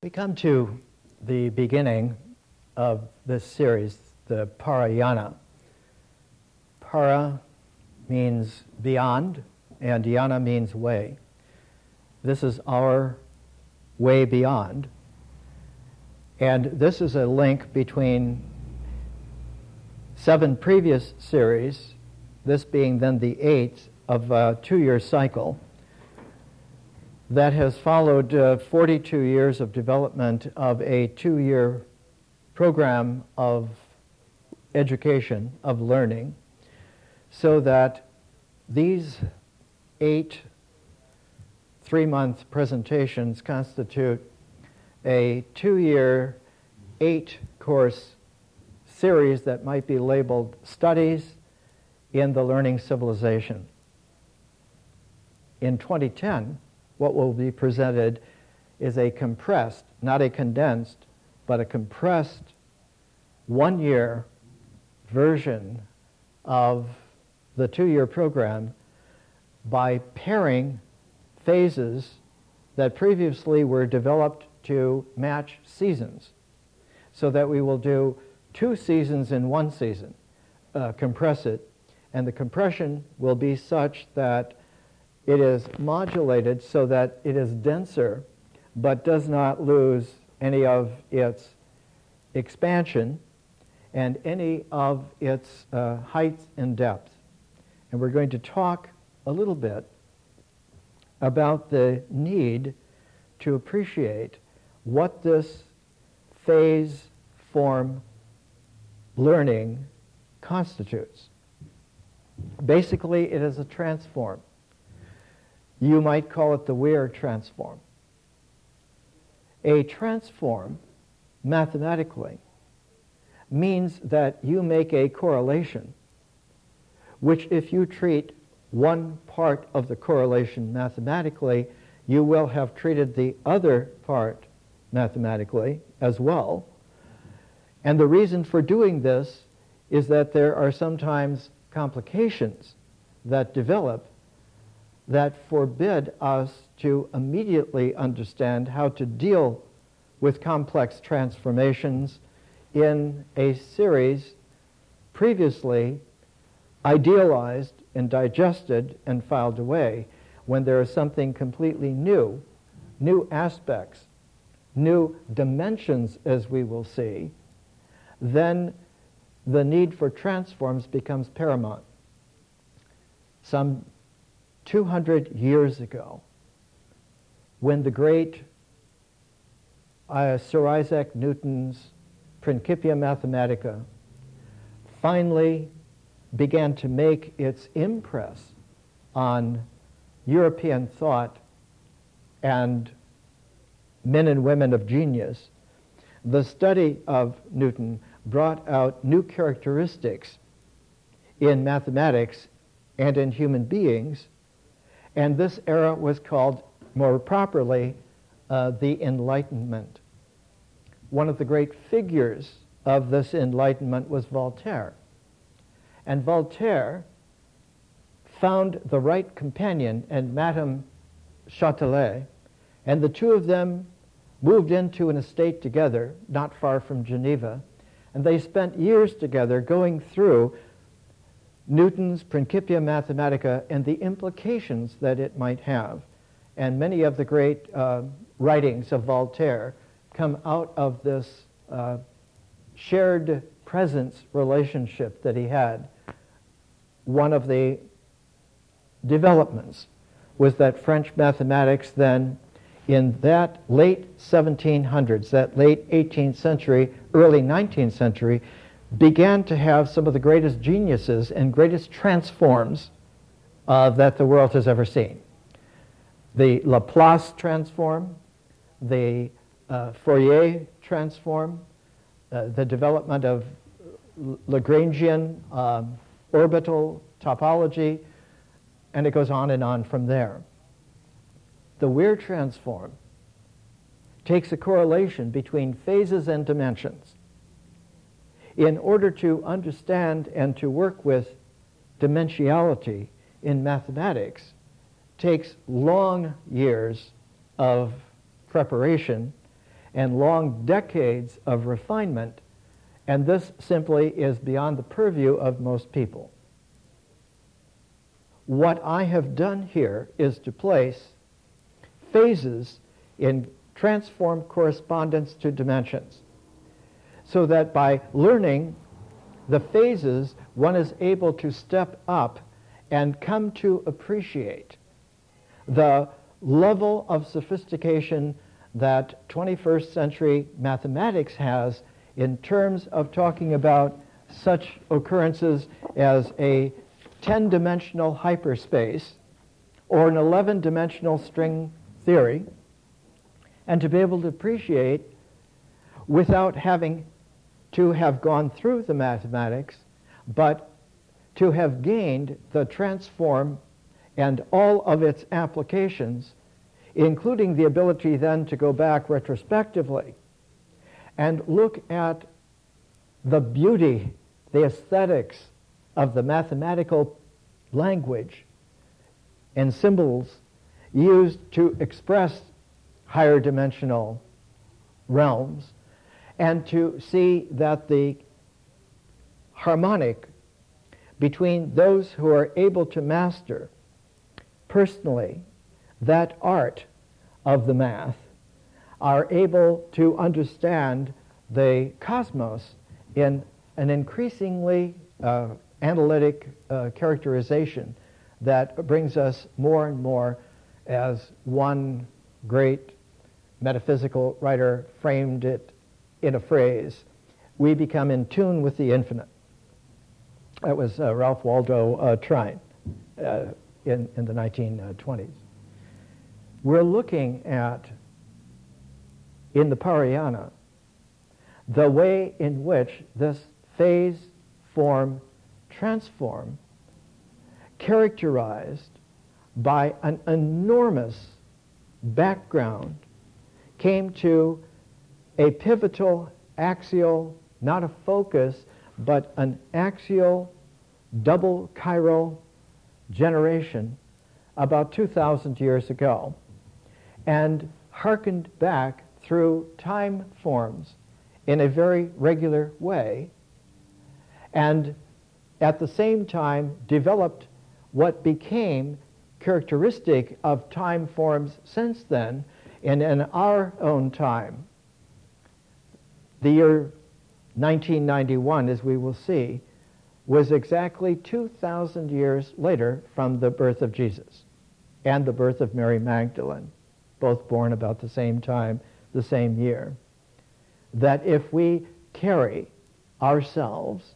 We come to the beginning of this series, the Parayana. Para means beyond, and yana means way. This is our way beyond. And this is a link between 7 previous series, this being then the 8th of a 2-year cycle that has followed 42 years of development of a 2-year program of education, of learning, so that these 8 3-month presentations constitute a 2-year, 8-course series that might be labeled Studies in the Learning Civilization. In 2010, what will be presented is a compressed, not a condensed, but a compressed 1-year version of the 2-year program by pairing phases that previously were developed to match seasons, so that we will do 2 seasons in 1 season, compress it, and the compression will be such that it is modulated so that it is denser but does not lose any of its expansion and any of its height and depth. And we're going to talk a little bit about the need to appreciate what this phase form learning constitutes. Basically, it is a transform. You might call it the Weir transform. A transform, mathematically, means that you make a correlation, which if you treat one part of the correlation mathematically, you will have treated the other part mathematically as well. And the reason for doing this is that there are sometimes complications that develop that forbid us to immediately understand how to deal with complex transformations in a series previously idealized and digested and filed away, when there is something completely new, new aspects, new dimensions, as we will see, then the need for transforms becomes paramount. Some 200 years ago, when the great Sir Isaac Newton's Principia Mathematica finally began to make its impress on European thought and men and women of genius, the study of Newton brought out new characteristics in mathematics and in human beings, and this era was called, more properly, the Enlightenment. One of the great figures of this Enlightenment was Voltaire. And Voltaire found the right companion in Madame Châtelet, and the two of them moved into an estate together, not far from Geneva, and they spent years together going through Newton's Principia Mathematica and the implications that it might have. And many of the great writings of Voltaire come out of this shared presence relationship that he had. One of the developments was that French mathematics then, in that late 1700s, that late 18th century, early 19th century, began to have some of the greatest geniuses and greatest transforms that the world has ever seen. The Laplace transform, the Fourier transform, the development of Lagrangian orbital topology, and it goes on from there. The Weir transform takes a correlation between phases and dimensions. In order to understand and to work with dimensionality in mathematics takes long years of preparation and long decades of refinement, and this simply is beyond the purview of most people. What I have done here is to place phases in transformed correspondence to dimensions, so that by learning the phases, one is able to step up and come to appreciate the level of sophistication that 21st century mathematics has in terms of talking about such occurrences as a 10-dimensional hyperspace or an 11-dimensional string theory, and to be able to appreciate without having to have gone through the mathematics, but to have gained the transform and all of its applications, including the ability then to go back retrospectively and look at the beauty, the aesthetics of the mathematical language and symbols used to express higher dimensional realms, and to see that the harmonic between those who are able to master personally that art of the math are able to understand the cosmos in an increasingly analytic characterization that brings us more and more, as one great metaphysical writer framed it in a phrase, we become in tune with the infinite. That was Ralph Waldo Trine in the 1920s. We're looking at, in the Parayana, the way in which this phase, form, transform, characterized by an enormous background, came to a pivotal axial, not a focus, but an axial double chiral generation about 2,000 years ago, and hearkened back through time forms in a very regular way, and at the same time developed what became characteristic of time forms since then, and in our own time. The year 1991, as we will see, was exactly 2,000 years later from the birth of Jesus and the birth of Mary Magdalene, both born about the same time, the same year. That if we carry ourselves,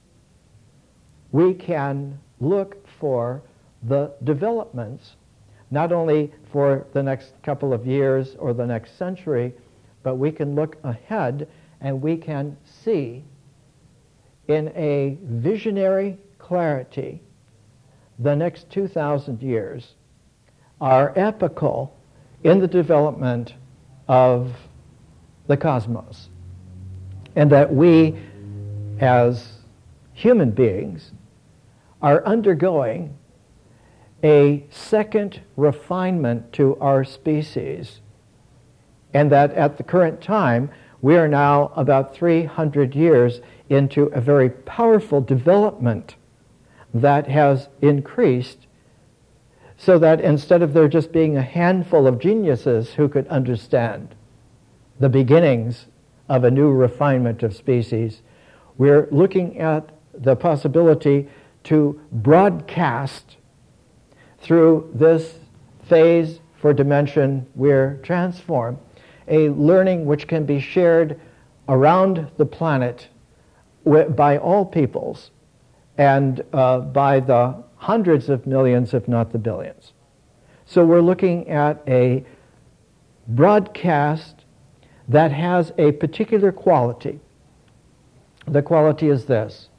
we can look for the developments, not only for the next couple of years or the next century, but we can look ahead and we can see in a visionary clarity the next 2,000 years are epochal in the development of the cosmos, and that we as human beings are undergoing a second refinement to our species, and that at the current time we are now about 300 years into a very powerful development that has increased, so that instead of there just being a handful of geniuses who could understand the beginnings of a new refinement of species, we're looking at the possibility to broadcast through this phase for dimension we're transformed, a learning which can be shared around the planet by all peoples and by the hundreds of millions, if not the billions. So we're looking at a broadcast that has a particular quality. The quality is this.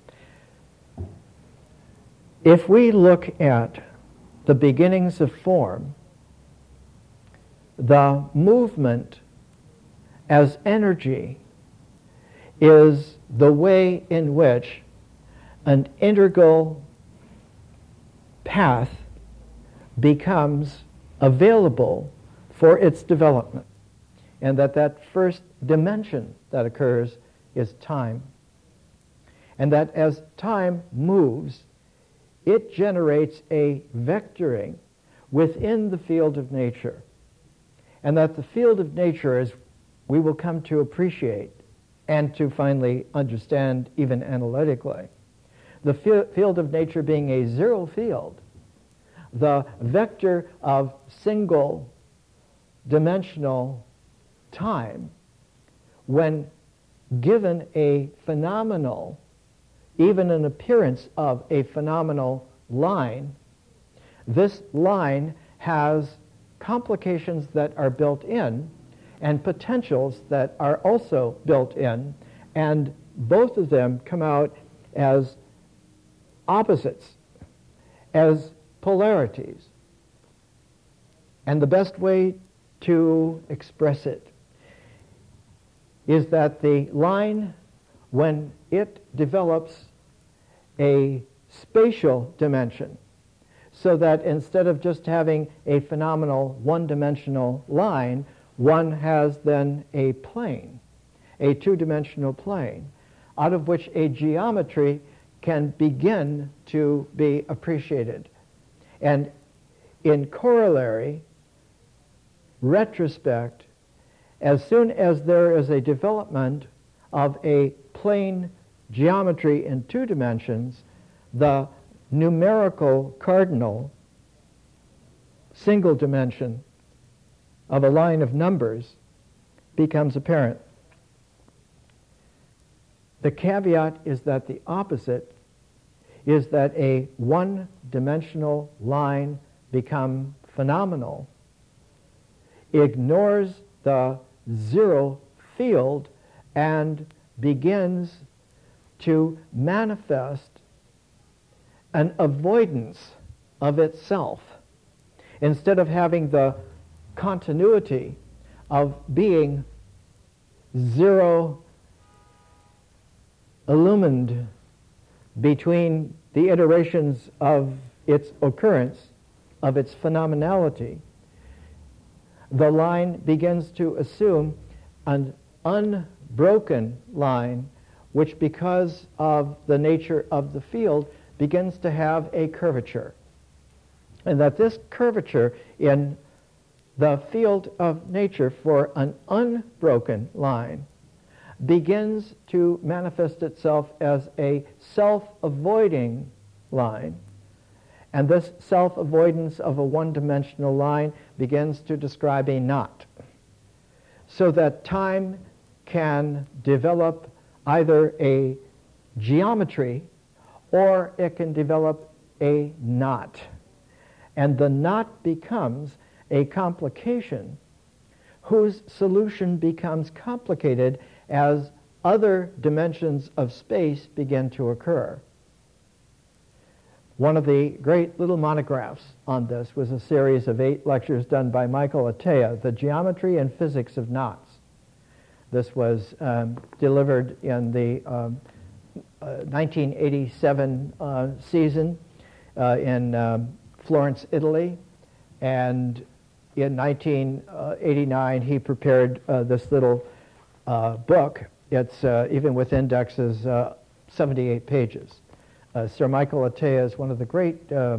If we look at the beginnings of form, the movement as energy is the way in which an integral path becomes available for its development. and that first dimension that occurs is time. And that as time moves, it generates a vectoring within the field of nature. And that the field of nature, as we will come to appreciate and to finally understand even analytically, the field of nature being a zero field, the vector of single dimensional time, when given a phenomenal, even an appearance of a phenomenal line, this line has complications that are built in and potentials that are also built in, and both of them come out as opposites, as polarities. And the best way to express it is that the line, when it develops a spatial dimension, so that instead of just having a phenomenal one-dimensional line, one has then a plane, a two-dimensional plane, out of which a geometry can begin to be appreciated. And in corollary, retrospect, as soon as there is a development of a plane geometry in two dimensions, the numerical cardinal single dimension of a line of numbers becomes apparent. The caveat is that the opposite is that a one-dimensional line become phenomenal, ignores the zero field, and begins to manifest an avoidance of itself. Instead of having the continuity of being zero illumined between the iterations of its occurrence, of its phenomenality, the line begins to assume an unbroken line, which, because of the nature of the field, begins to have a curvature. And that this curvature in the field of nature for an unbroken line begins to manifest itself as a self-avoiding line. And this self-avoidance of a one-dimensional line begins to describe a knot, so that time can develop either a geometry or it can develop a knot. And the knot becomes a complication whose solution becomes complicated as other dimensions of space begin to occur. One of the great little monographs on this was a series of 8 lectures done by Michael Attea, The Geometry and Physics of Knots. This was delivered in the 1987 season in Florence, Italy, and in 1989 he prepared this little book. It's, even with indexes, 78 pages. Sir Michael Attea is one of the great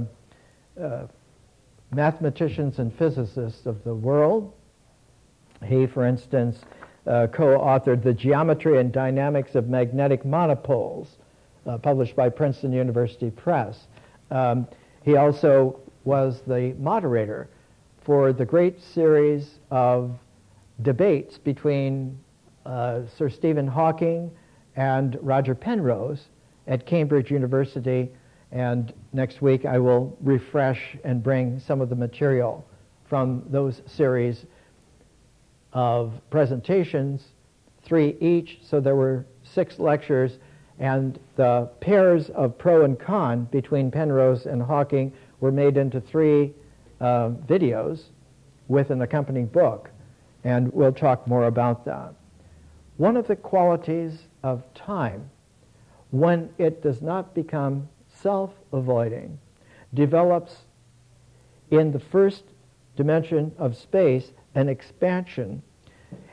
mathematicians and physicists of the world. He, for instance, co-authored The Geometry and Dynamics of Magnetic Monopoles, published by Princeton University Press. He also was the moderator for the great series of debates between Sir Stephen Hawking and Roger Penrose at Cambridge University, and next week I will refresh and bring some of the material from those series of presentations, 3 each, so there were 6 lectures, and the pairs of pro and con between Penrose and Hawking were made into 3 videos with an accompanying book, and we'll talk more about that. One of the qualities of time, when it does not become self-avoiding, develops in the first dimension of space an expansion,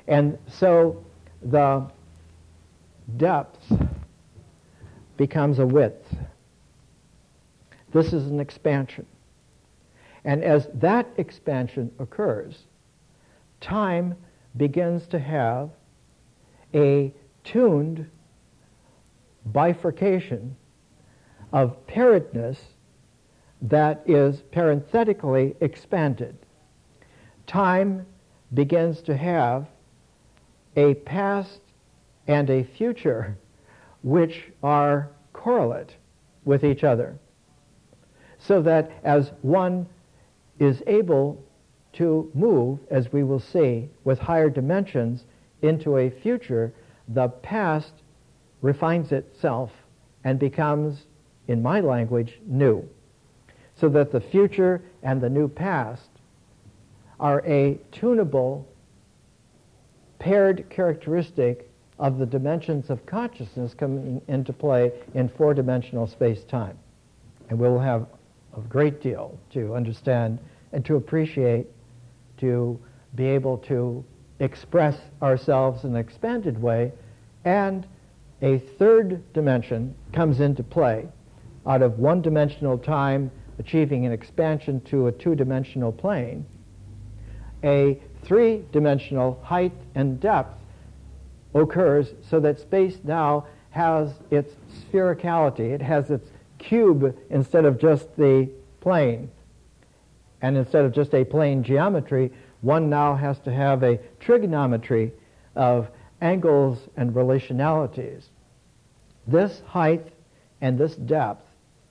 And so the depth becomes a width. This is an expansion. And as that expansion occurs, time begins to have a tuned bifurcation of pairedness that is parenthetically expanded. Time begins to have a past and a future which are correlate with each other, so that as one is able to move, as we will see, with higher dimensions into a future, the past refines itself and becomes, in my language, new. So that the future and the new past are a tunable, paired characteristic of the dimensions of consciousness coming into play in four-dimensional space-time. And we'll have a great deal to understand and to appreciate, to be able to express ourselves in an expanded way, and a third dimension comes into play out of one-dimensional time achieving an expansion to a two-dimensional plane. A three-dimensional height and depth occurs so that space now has its sphericality. It has its cube instead of just the plane. And instead of just a plane geometry, one now has to have a trigonometry of angles and relationalities. This height and this depth,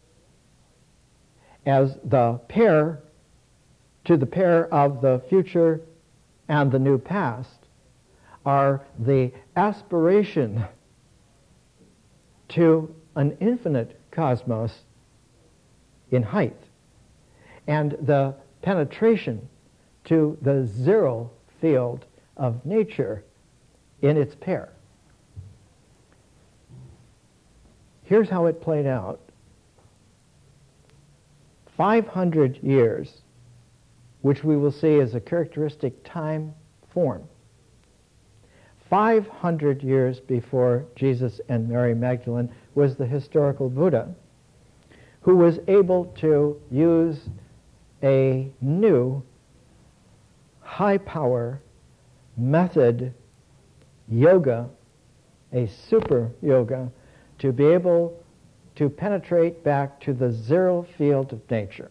as the pair to the pair of the future and the new past, are the aspiration to an infinite cosmos in height, and the penetration to the zero field of nature in its pair. Here's how it played out. 500 years, which we will see as a characteristic time form. 500 years before Jesus and Mary Magdalene was the historical Buddha, who was able to use a new high-power method, yoga, a super yoga, to be able to penetrate back to the zero field of nature.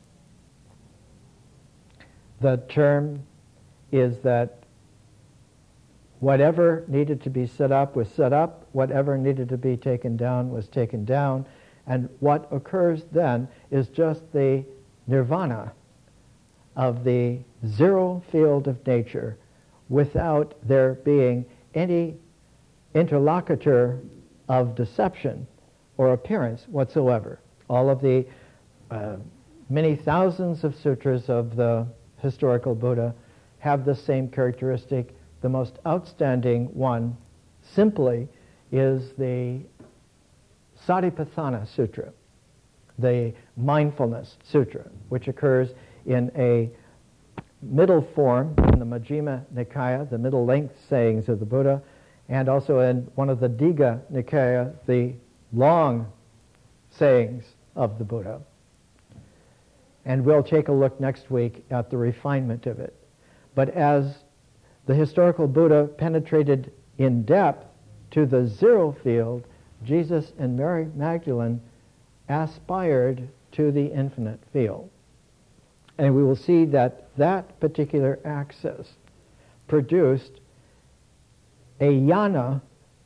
The term is that whatever needed to be set up was set up, whatever needed to be taken down was taken down, and what occurs then is just the nirvana of the zero field of nature without there being any interlocutor of deception or appearance whatsoever. All of the many thousands of sutras of the historical Buddha have the same characteristic. The most outstanding one, simply, is the Satipatthana Sutra, the Mindfulness Sutra, which occurs in a middle form in the Majjhima Nikaya, the middle-length sayings of the Buddha, and also in one of the Digha Nikaya, the long sayings of the Buddha. And we'll take a look next week at the refinement of it. But as the historical Buddha penetrated in depth to the zero field, Jesus and Mary Magdalene aspired to the infinite field. And we will see that that particular axis produced a yana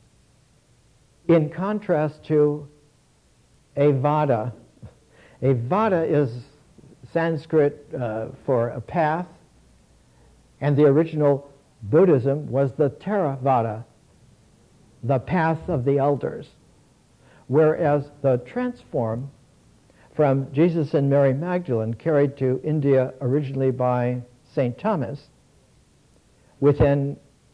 in contrast to a vada. A vada is Sanskrit for a path, and the original Buddhism was the Theravada, the path of the elders. Whereas the transform from Jesus and Mary Magdalene, carried to India originally by St. Thomas, within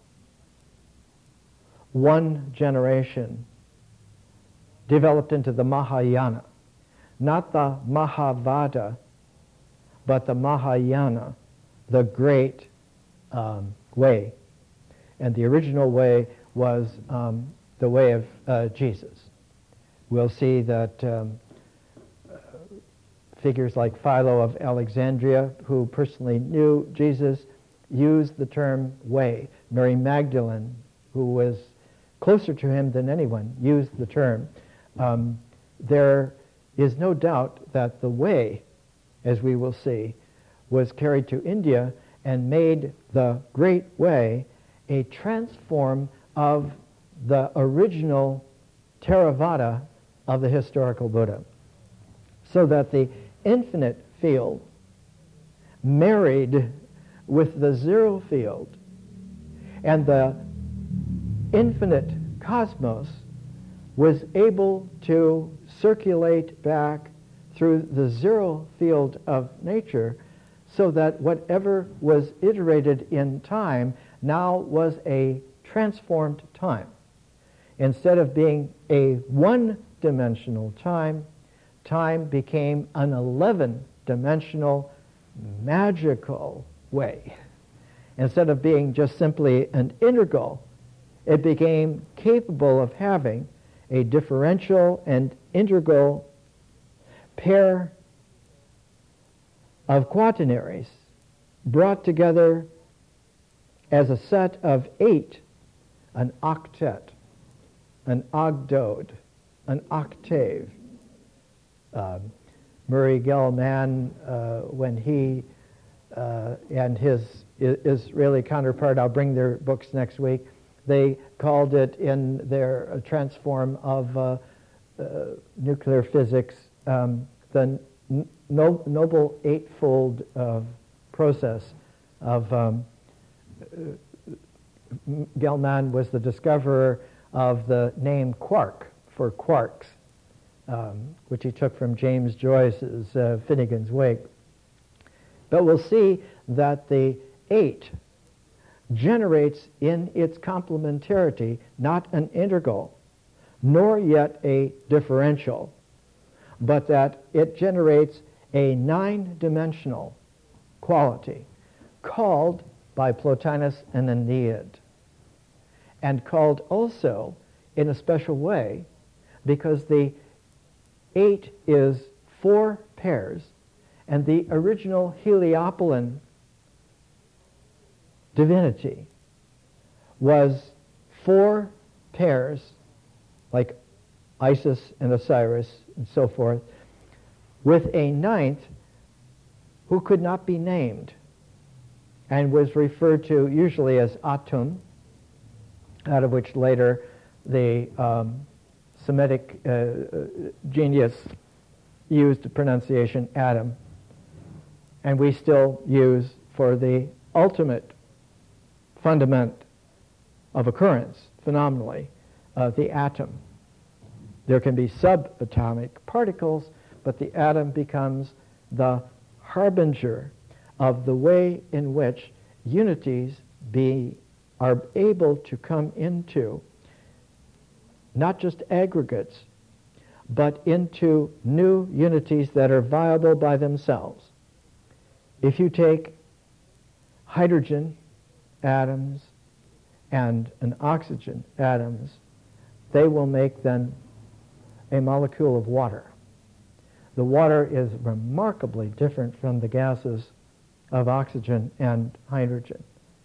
one generation, developed into the Mahayana. Not the Mahavada, but the Mahayana, the great way. And the original way was the way of Jesus. We'll see that figures like Philo of Alexandria, who personally knew Jesus, used the term way. Mary Magdalene, who was closer to him than anyone, used the term. There is no doubt that the way, as we will see, was carried to India and made the Great Way a transform of the original Theravada of the historical Buddha, so that the infinite field married with the zero field, and the infinite cosmos was able to circulate back through the zero field of nature, so that whatever was iterated in time now was a transformed time. Instead of being a one-dimensional time, time became an 11-dimensional magical way. Instead of being just simply an integral, it became capable of having a differential and integral pair of quaternaries brought together as a set of 8, an octet, an ogdode, an octave. Murray Gell-Mann, when he and his Israeli counterpart, I'll bring their books next week, they called it in their transform of nuclear physics the noble eightfold process of Gell-Mann was the discoverer of the name quark for quarks, which he took from James Joyce's Finnegan's Wake. But we'll see that the 8 generates in its complementarity not an integral, nor yet a differential, but that it generates a 9-dimensional quality called by Plotinus an Ennead, and called also in a special way because the 8 is 4 pairs, and the original Heliopolis divinity was 4 pairs, like Isis and Osiris and so forth, with a 9th who could not be named and was referred to usually as Atum, out of which later the Semitic genius used the pronunciation Adam, and we still use for the ultimate fundament of occurrence, phenomenally, the atom. There can be subatomic particles, but the atom becomes the harbinger of the way in which unities are able to come into not just aggregates, but into new unities that are viable by themselves. If you take hydrogen atoms and an oxygen atoms, they will make then a molecule of water. The water is remarkably different from the gases of oxygen and hydrogen.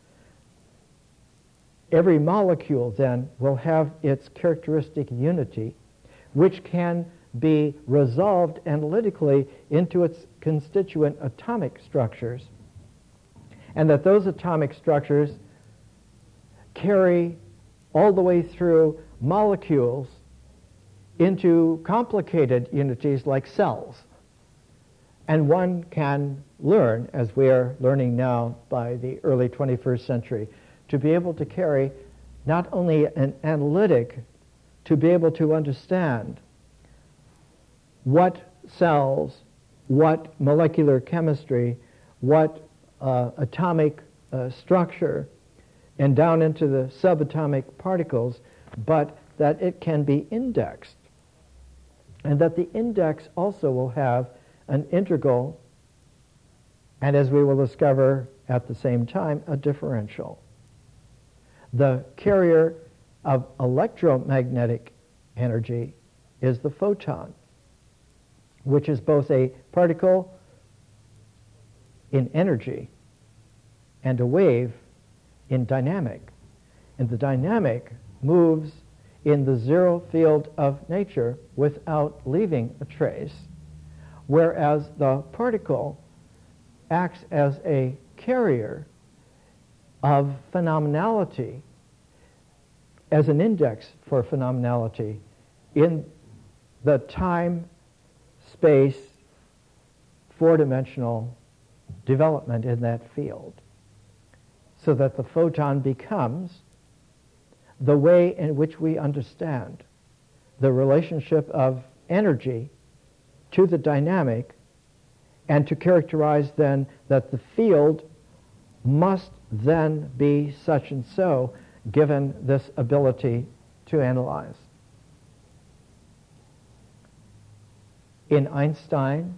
Every molecule then will have its characteristic unity, which can be resolved analytically into its constituent atomic structures, and that those atomic structures carry all the way through molecules into complicated unities like cells. And one can learn, as we are learning now by the early 21st century, to be able to carry not only an analytic, to be able to understand what cells, what molecular chemistry, what atomic structure, and down into the subatomic particles, but that it can be indexed. And that the index also will have an integral, and as we will discover at the same time, a differential. The carrier of electromagnetic energy is the photon, which is both a particle in energy and a wave in dynamic. And the dynamic moves in the zero field of nature without leaving a trace, whereas the particle acts as a carrier of phenomenality, as an index for phenomenality in the time-space four-dimensional development in that field, so that the photon becomes the way in which we understand the relationship of energy to the dynamic, and to characterize then that the field must then be such and so, given this ability to analyze. In Einstein,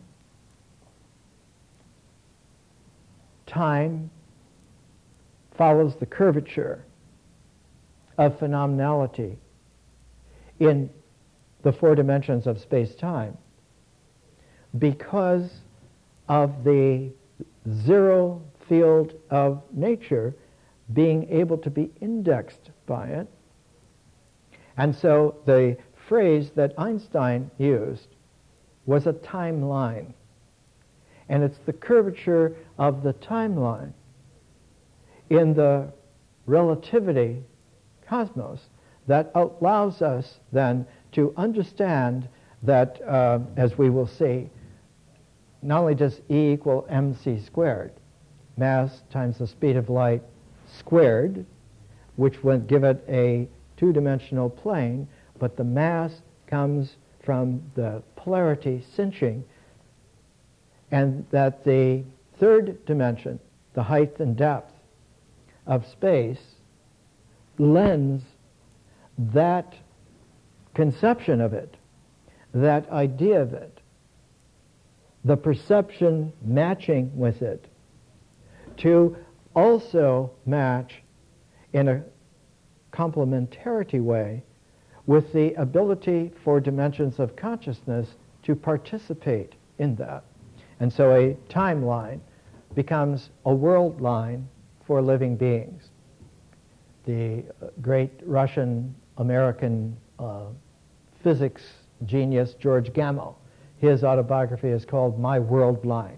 time follows the curvature of phenomenality in the four dimensions of space-time because of the zero field of nature being able to be indexed by it. And so the phrase that Einstein used was a timeline. And it's the curvature of the timeline in the relativity cosmos that allows us then to understand that, as we will see, not only does E equal mc squared, mass times the speed of light squared, which would give it a two-dimensional plane, but the mass comes from the polarity cinching, and that the third dimension, the height and depth of space, lends that conception of it, that idea of it, the perception matching with it, to also match in a complementarity way with the ability for dimensions of consciousness to participate in that. And so a timeline becomes a world line for living beings. The great Russian-American physics genius George Gamow, his autobiography is called My World Line.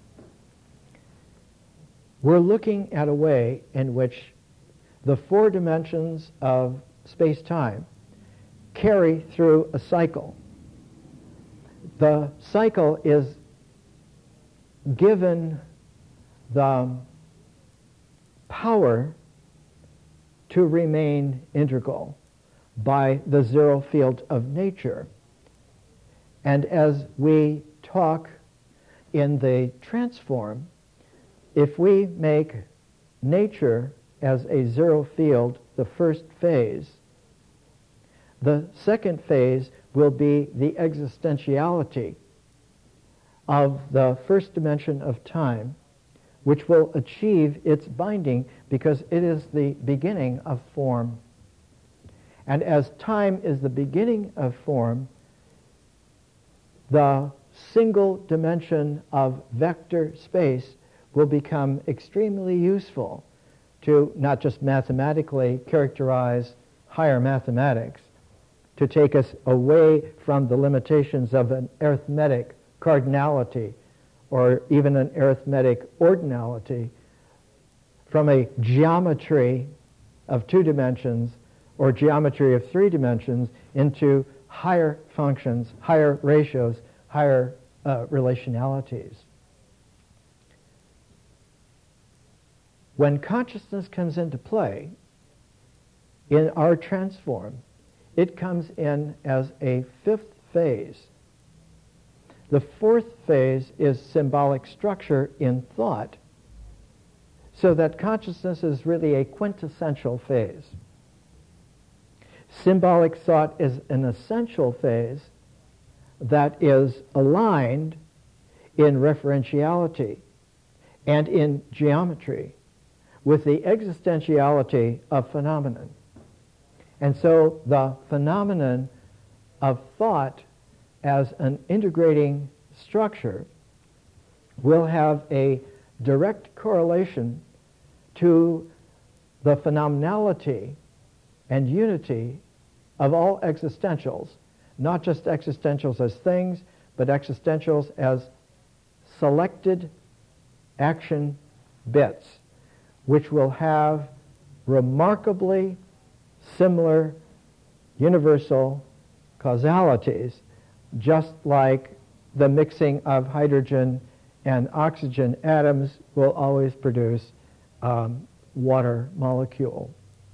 We're looking at a way in which the four dimensions of space-time carry through a cycle. The cycle is given the power to remain integral by the zero field of nature. And as we talk in the transform, if we make nature as a zero field the first phase, the second phase will be the existentiality of the first dimension of time, which will achieve its binding because it is the beginning of form. And as time is the beginning of form, the single dimension of vector space will become extremely useful to not just mathematically characterize higher mathematics, to take us away from the limitations of an arithmetic cardinality or even an arithmetic ordinality, from a geometry of two dimensions or geometry of three dimensions into higher functions, higher ratios, higher relationalities. When consciousness comes into play in our transform, it comes in as a fifth phase. The fourth phase is symbolic structure in thought, so that consciousness is really a quintessential phase. Symbolic thought is an essential phase that is aligned in referentiality and in geometry with the existentiality of phenomenon. And so the phenomenon of thought as an integrating structure will have a direct correlation to the phenomenality and unity of all existentials, not just existentials as things, but existentials as selected action bits, which will have remarkably similar universal causalities, just like the mixing of hydrogen and oxygen atoms will always produce water molecule.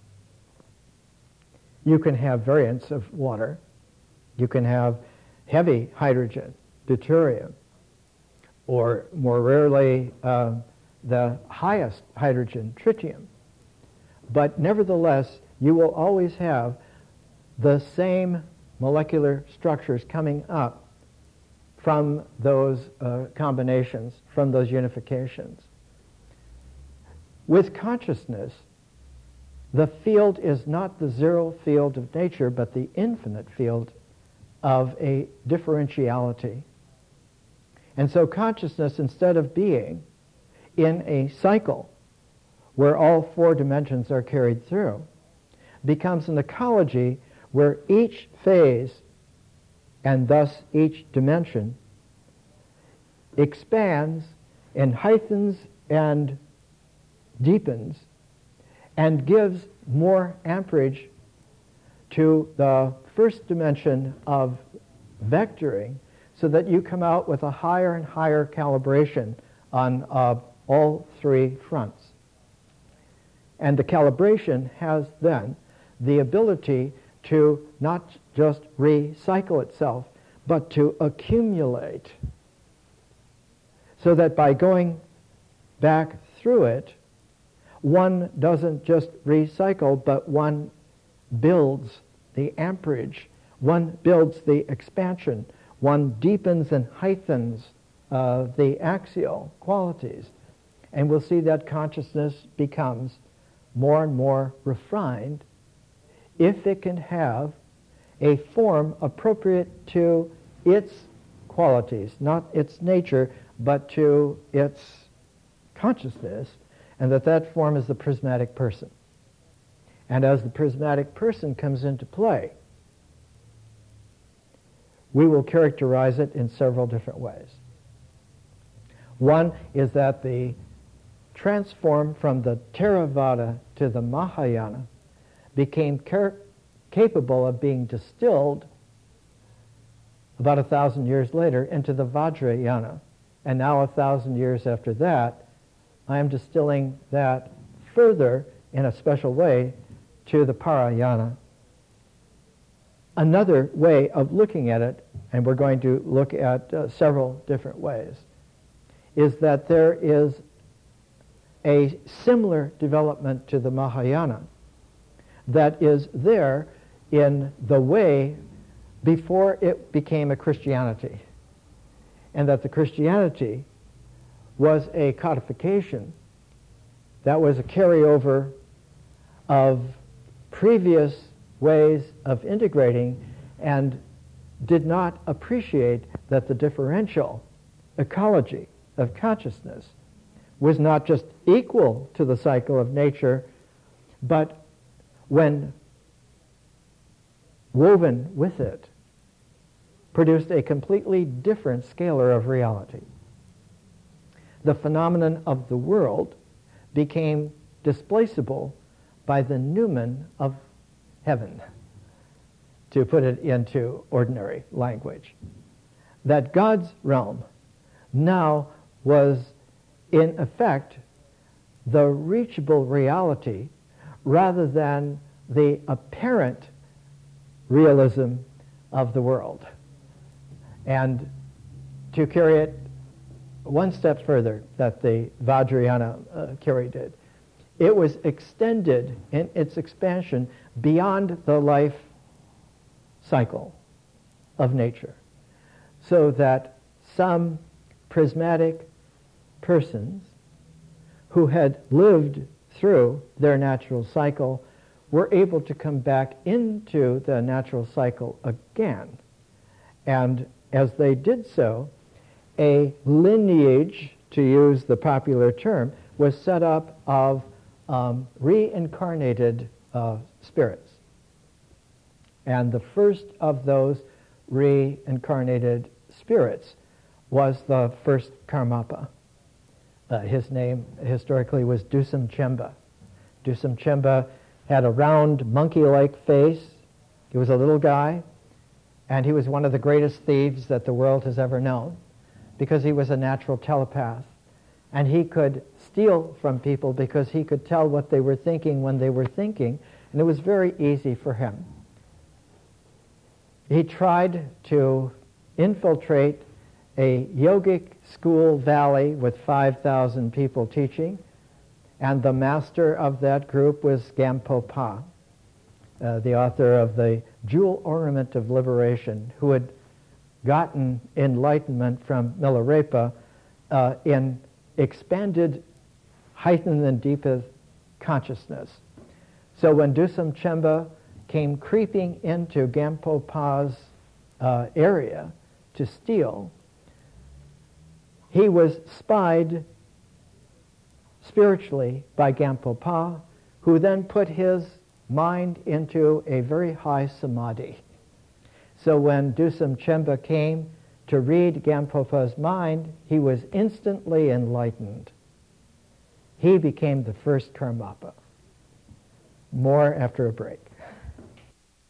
You can have variants of water. You can have heavy hydrogen, deuterium, or more rarely the highest hydrogen, tritium. But nevertheless, you will always have the same molecular structures coming up from those combinations, from those unifications. With consciousness, the field is not the zero field of nature, but the infinite field of a differentiality. And so consciousness, instead of being in a cycle where all four dimensions are carried through, becomes an ecology where each phase, and thus each dimension, expands and heightens and deepens and gives more amperage to the first dimension of vectoring, so that you come out with a higher and higher calibration on all three fronts. And the calibration has then the ability to not just recycle itself, but to accumulate, so that by going back through it, one doesn't just recycle, but one builds the amperage, one builds the expansion, one deepens and heightens the axial qualities. And we'll see that consciousness becomes more and more refined if it can have a form appropriate to its qualities, not its nature, but to its consciousness, and that form is the prismatic person. And as the prismatic person comes into play, we will characterize it in several different ways. One is that the transform from the Theravada to the Mahayana became capable of being distilled about 1,000 years later into the Vajrayana. And now 1,000 years after that, I am distilling that further in a special way to the Parayana. Another way of looking at it, and we're going to look at several different ways, is that there is a similar development to the Mahayana that is there in the way before it became a Christianity, and that the Christianity was a codification that was a carryover of previous ways of integrating, and did not appreciate that the differential ecology of consciousness was not just equal to the cycle of nature, but when woven with it, produced a completely different scalar of reality. The phenomenon of the world became displaceable by the noumen of heaven, to put it into ordinary language. That God's realm now was, in effect, the reachable reality rather than the apparent realism of the world. And to carry it one step further, that the Vajrayana carried it, it was extended in its expansion beyond the life cycle of nature, so that some prismatic persons who had lived through their natural cycle were able to come back into the natural cycle again. And as they did so, a lineage, to use the popular term, was set up of reincarnated spirits. And the first of those reincarnated spirits was the first Karmapa. His name historically was Dusam Chemba. Dusam Chemba had a round monkey-like face. He was a little guy, and he was one of the greatest thieves that the world has ever known because he was a natural telepath. And he could steal from people because he could tell what they were thinking when they were thinking, and it was very easy for him. He tried to infiltrate a yogic school valley with 5,000 people teaching, and the master of that group was Gampo Pa, the author of the Jewel Ornament of Liberation, who had gotten enlightenment from Milarepa in expanded, heightened, and deeper consciousness. So when Dusam Chemba came creeping into Gampo Pa's area to steal, he was spied spiritually by Gampo Pa, who then put his mind into a very high samadhi. So when Dusam Chemba came to read Gampo Pa's mind, he was instantly enlightened. He became the first Karmapa. More after a break.